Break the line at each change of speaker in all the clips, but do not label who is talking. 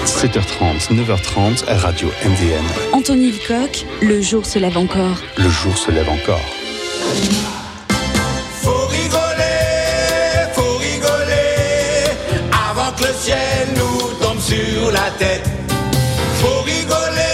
7h30, 9h30, Radio MDN.
Anthony Lecoq, le jour se lève encore.
Le jour se lève encore.
Faut rigoler, avant que le ciel nous tombe sur la tête. Faut rigoler,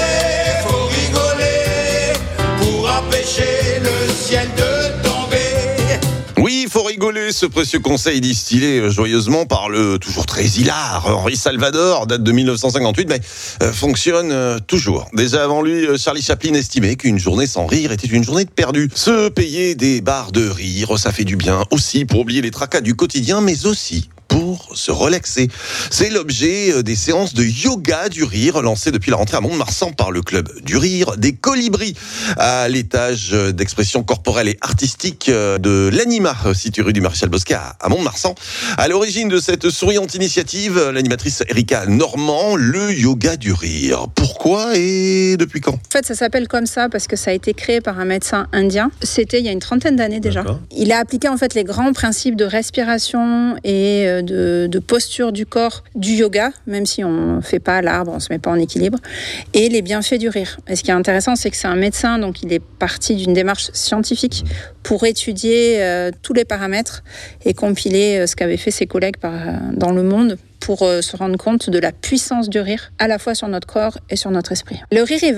pour empêcher le ciel de tomber.
Oui, il faut rigoler, ce précieux conseil distillé joyeusement par le toujours très hilar Henri Salvador, date de 1958, mais fonctionne toujours. Déjà avant lui, Charlie Chaplin estimait qu'une journée sans rire était une journée de perdu. Se payer des barres de rire, ça fait du bien aussi pour oublier les tracas du quotidien, mais aussi pour se relaxer. C'est l'objet des séances de yoga du rire lancées depuis la rentrée à Mont-de-Marsan par le club du rire des Colibris, à l'étage d'expression corporelle et artistique de l'Anima, situé rue du Maréchal Bosquet à Mont-de-Marsan. À l'origine de cette souriante initiative, l'animatrice Erika Normand, le yoga du rire. Pourquoi et depuis quand ?
En fait, ça s'appelle comme ça parce que ça a été créé par un médecin indien. C'était il y a une trentaine d'années déjà. D'accord. Il a appliqué en fait les grands principes de respiration et de posture du corps du yoga, même si on ne fait pas l'arbre, on ne se met pas en équilibre, et les bienfaits du rire. Et ce qui est intéressant, c'est que c'est un médecin, donc il est parti d'une démarche scientifique pour étudier tous les paramètres et compiler ce qu'avaient fait ses collègues dans le monde pour se rendre compte de la puissance du rire, à la fois sur notre corps et sur notre esprit. Le rire, il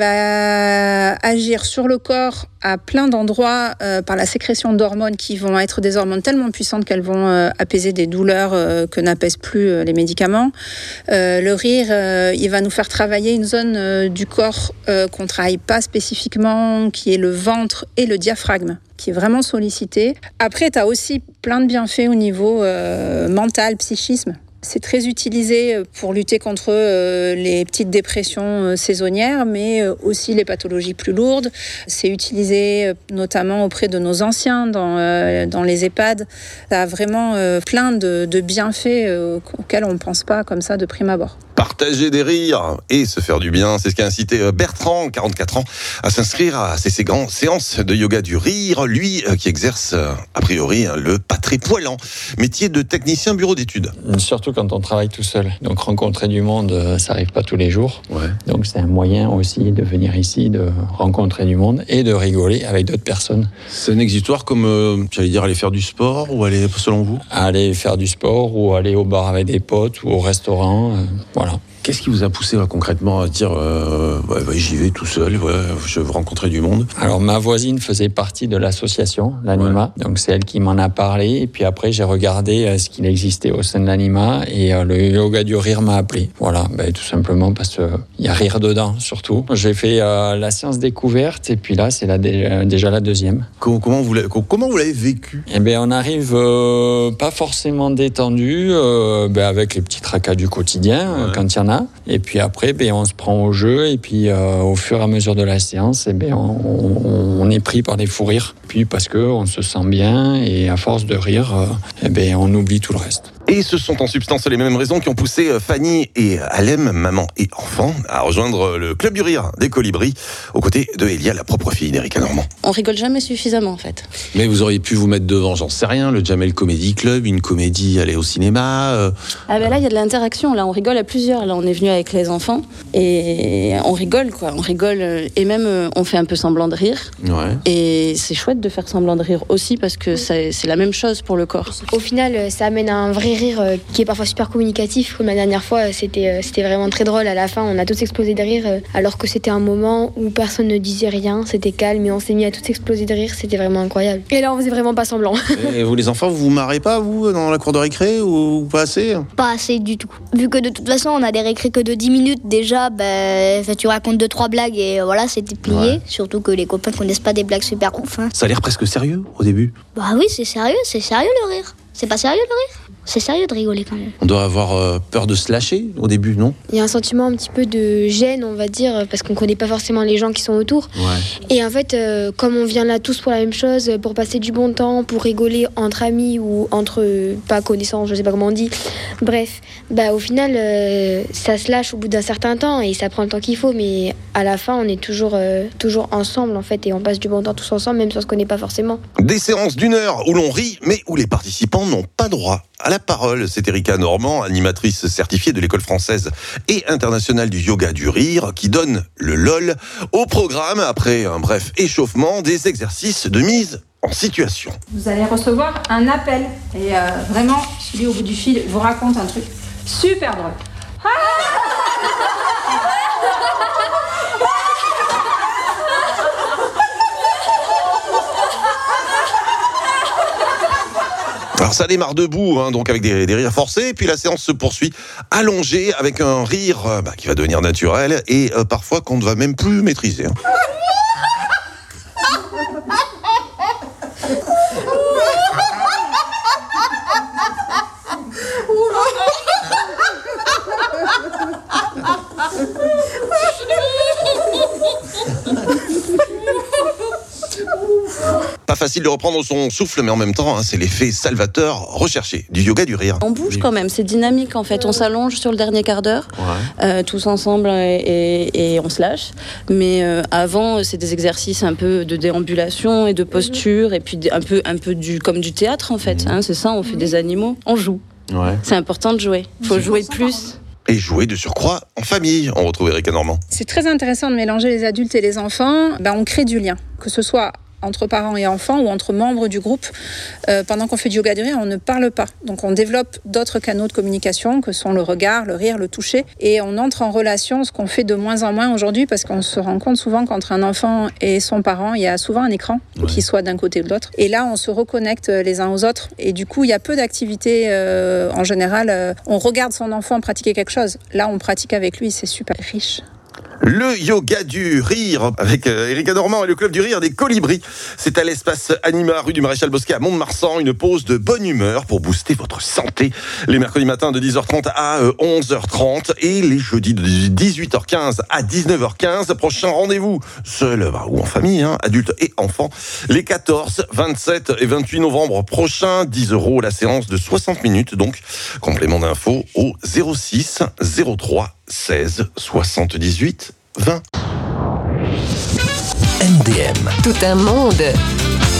va agir sur le corps à plein d'endroits par la sécrétion d'hormones qui vont être des hormones tellement puissantes qu'elles vont apaiser des douleurs que n'apaisent plus les médicaments. Le rire, il va nous faire travailler une zone du corps qu'on ne travaille pas spécifiquement, qui est le ventre et le diaphragme, qui est vraiment sollicité. Après, tu as aussi plein de bienfaits au niveau mental, psychisme. C'est très utilisé pour lutter contre les petites dépressions saisonnières, mais aussi les pathologies plus lourdes. C'est utilisé notamment auprès de nos anciens dans les EHPAD. Ça a vraiment plein de bienfaits auxquels on ne pense pas comme ça de prime abord.
Partager des rires et se faire du bien, c'est ce qui a incité Bertrand, 44 ans, à s'inscrire à ces séances de yoga du rire, lui qui exerce a priori le pas très poilant métier de technicien bureau d'études.
Surtout quand on travaille tout seul. Donc rencontrer du monde, ça n'arrive pas tous les jours. Ouais. Donc c'est un moyen aussi de venir ici, de rencontrer du monde et de rigoler avec d'autres personnes.
C'est un exutoire comme, aller faire du sport ou aller, selon vous ? Aller faire du sport ou aller au bar avec des potes ou au restaurant, voilà. Qu'est-ce qui vous a poussé concrètement à dire j'y vais tout seul, je veux rencontrer du monde ? Alors ma voisine faisait partie de l'association, l'Anima, donc c'est elle qui m'en a parlé, et puis après j'ai regardé ce qu'il existait au sein de l'Anima, et le yoga du rire m'a appelé. Voilà, tout simplement parce qu'il y a rire dedans surtout. J'ai fait la séance découverte, et puis là c'est déjà la deuxième. Comment vous l'avez vécu ? On arrive pas forcément détendu, avec les petits tracas du quotidien, quand il y en a. Et puis après, on se prend au jeu, et puis au fur et à mesure de la séance, on est pris par des fous rires. Puis parce qu'on se sent bien, et à force de rire, on oublie tout le reste.
Et ce sont en substance les mêmes raisons qui ont poussé Fanny et Alem, maman et enfant, à rejoindre le club du rire des Colibris, aux côtés de Elia, la propre fille d'Erika Normand.
On rigole jamais suffisamment en fait.
Mais vous auriez pu vous mettre devant, j'en sais rien, le Jamel Comedy Club, une comédie, aller au cinéma.
Là il y a de l'interaction, là on rigole à plusieurs, là on est venu avec les enfants et on rigole on rigole et même on fait un peu semblant de rire. Ouais. Et c'est chouette de faire semblant de rire aussi parce que c'est la même chose pour le corps.
Au final ça amène à un vrai rire qui est parfois super communicatif. Comme la dernière fois, c'était vraiment très drôle. À la fin, on a tous explosé de rire, alors que c'était un moment où personne ne disait rien, c'était calme, et on s'est mis à tous exploser de rire, c'était vraiment incroyable. Et là, on faisait vraiment pas semblant.
Et vous, les enfants, vous vous marrez pas, vous, dans la cour de récré, ou pas assez ?
Pas assez du tout. Vu que de toute façon, on a des récrés que de 10 minutes, déjà, tu racontes 2-3 blagues, et voilà, c'était plié. Ouais. Surtout que les copains connaissent pas des blagues super ouf.
Ça a l'air presque sérieux, au début.
Bah oui, c'est sérieux le rire. C'est pas sérieux le rire ? C'est sérieux de rigoler quand même.
On doit avoir peur de se lâcher au début, non ?
Il y a un sentiment un petit peu de gêne, on va dire, parce qu'on connaît pas forcément les gens qui sont autour. Ouais. Et en fait, comme on vient là tous pour la même chose, pour passer du bon temps, pour rigoler entre amis ou entre pas connaissants, je sais pas comment on dit. Bref, au final, ça se lâche au bout d'un certain temps et ça prend le temps qu'il faut, mais à la fin, on est toujours ensemble en fait et on passe du bon temps tous ensemble, même si on se connaît pas forcément.
Des séances d'1 heure où l'on rit, mais où les participants n'ont pas droit à la la parole. C'est Erika Normand, animatrice certifiée de l'école française et internationale du yoga du rire, qui donne le LOL au programme après un bref échauffement des exercices de mise en situation.
Vous allez recevoir un appel et vraiment, celui au bout du fil vous raconte un truc super drôle.
Alors ça démarre debout, donc avec des rires forcés, et puis la séance se poursuit allongée avec un rire qui va devenir naturel et parfois qu'on ne va même plus maîtriser. Pas facile de reprendre son souffle, mais en même temps, c'est l'effet salvateur recherché du yoga du rire.
On bouge quand même, c'est dynamique en fait. On s'allonge sur le dernier quart d'heure, tous ensemble et on se lâche. Mais avant, c'est des exercices un peu de déambulation et de posture, et puis un peu comme du théâtre en fait. C'est ça, on fait des animaux, on joue. Ouais. C'est important de jouer. Il faut jouer plus.
Et jouer de surcroît en famille. On retrouve Erika Normand.
C'est très intéressant de mélanger les adultes et les enfants. On crée du lien, que ce soit entre parents et enfants ou entre membres du groupe. Pendant qu'on fait du yoga du rire, on ne parle pas. Donc on développe d'autres canaux de communication que sont le regard, le rire, le toucher. Et on entre en relation, ce qu'on fait de moins en moins aujourd'hui, parce qu'on se rend compte souvent qu'entre un enfant et son parent, il y a souvent un écran, qui soit d'un côté ou de l'autre. Et là, on se reconnecte les uns aux autres. Et du coup, il y a peu d'activités. En général, on regarde son enfant pratiquer quelque chose. Là, on pratique avec lui, c'est super riche.
Le yoga du rire avec Erika Normand et le club du rire des Colibris. C'est à l'espace Anima, rue du Maréchal Bosquet à Mont-de-Marsan. Une pause de bonne humeur pour booster votre santé. Les mercredis matins de 10h30 à 11h30 et les jeudis de 18h15 à 19h15. Prochain rendez-vous, seul ou en famille, adultes et enfants, les 14, 27 et 28 novembre prochains. 10 € la séance de 60 minutes. Donc, complément d'infos au 06 03 16 78 20.
MDM. Tout un monde.